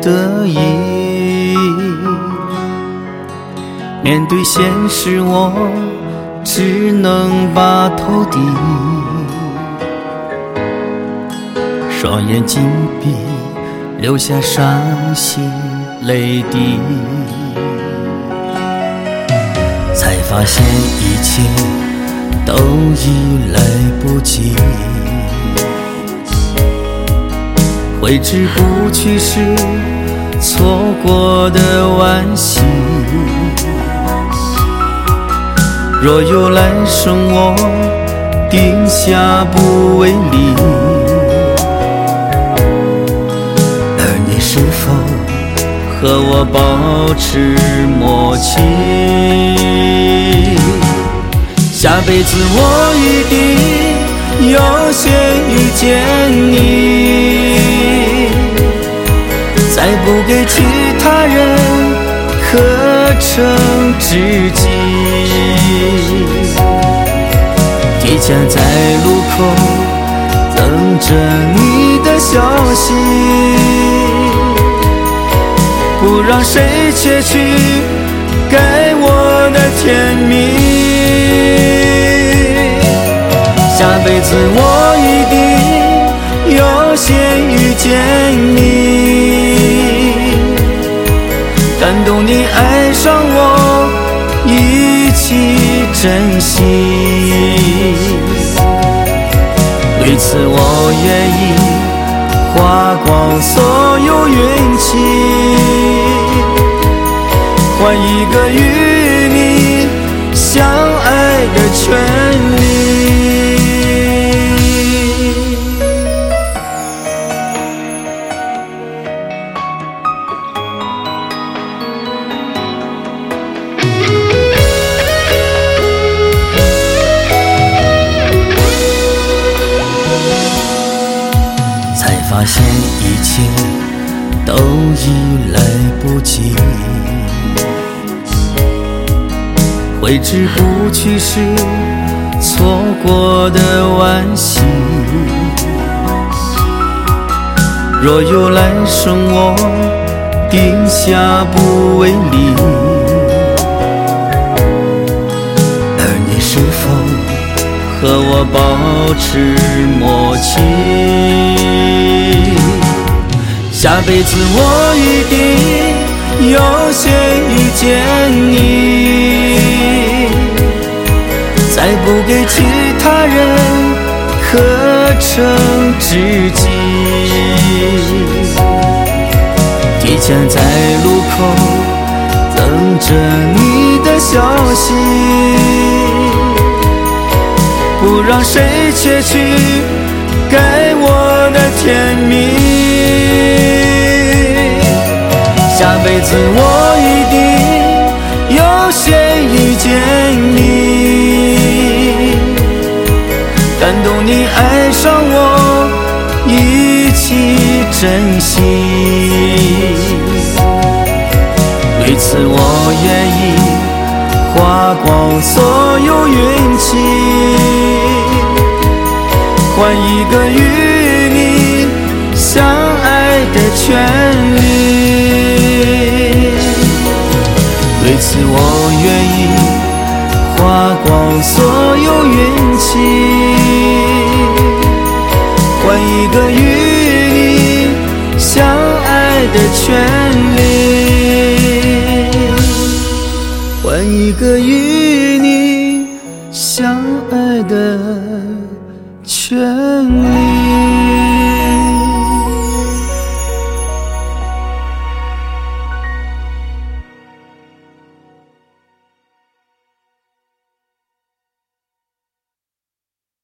得意。面对现实，我只能把头低，双眼紧闭，流下伤心泪滴，才发现一切都已来不及。挥之不去是错过的惋惜，若有来生，我定下不为离。而你是否和我保持默契？下辈子我一定有幸遇见你，再不给其他人可乘知己。提前在路口等着你的消息，不让谁窃取该我的甜蜜。下辈子我一定有幸遇见你，感动你爱上我，一起珍惜。为此我愿意花光所有运气，换一个与你相爱的权利。才发现一切都已来不及，挥之不去是错过的惋惜。若有来生，我定下不为离。而你是否和我保持默契？下辈子我一定有幸遇见你，再不给其他人可乘知己。提前在路口等着你的消息，不让谁窃取该我的甜蜜。下辈子我一定有幸遇见你，感动你爱上我，一起珍惜。为此我愿意花光所有运气，换一个与你相爱的权利。为此我愿意花光所有运气，换一个与你相爱的权利，换一个与你相爱的权利。